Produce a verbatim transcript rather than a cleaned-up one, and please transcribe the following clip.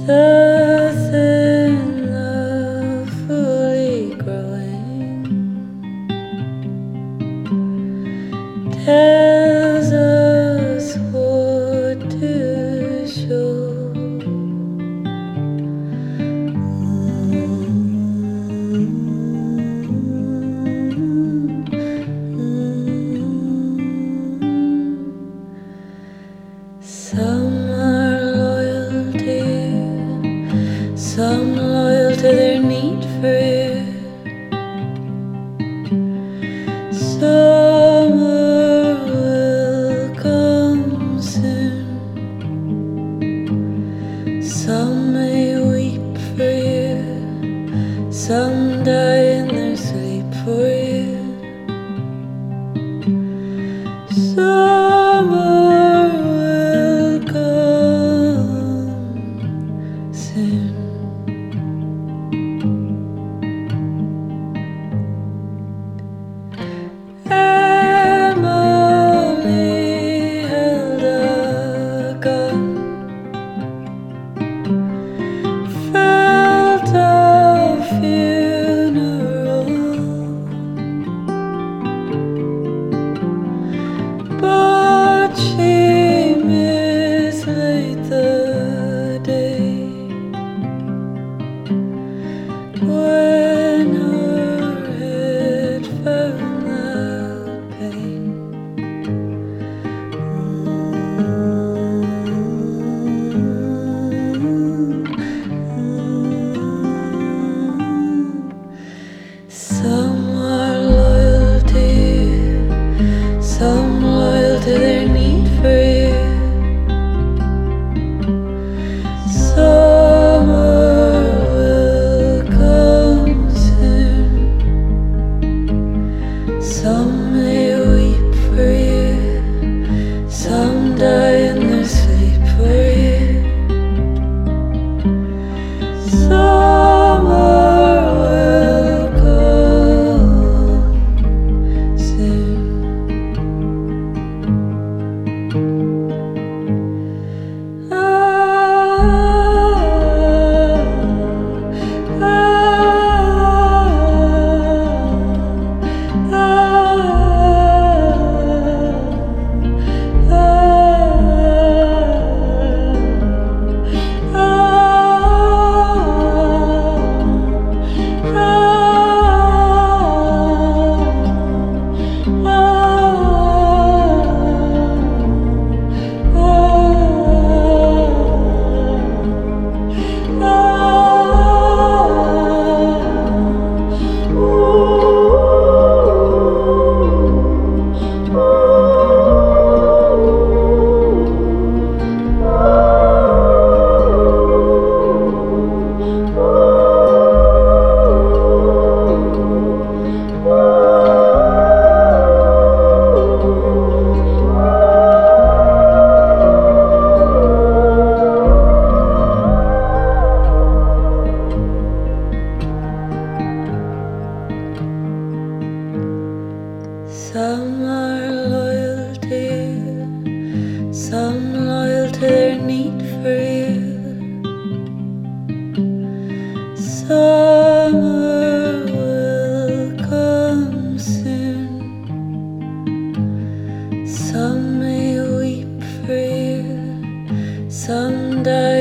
The thin love fully growing tells us what to show. Some are loyal to you, some loyal to their need for you, some will come soon, some may weep for you, some die in their sleep for you, some will come soon. Emily held a gun, felt a funeral, but she mislaid the day when her head found that pain. Some are loyal to you, some loyal to their need for you, some will come soon, some may weep for you, some die in their sleep for you, some will come soon. Some are loyal to you, some loyal to their need for you, some will come soon, some may weep for you, some die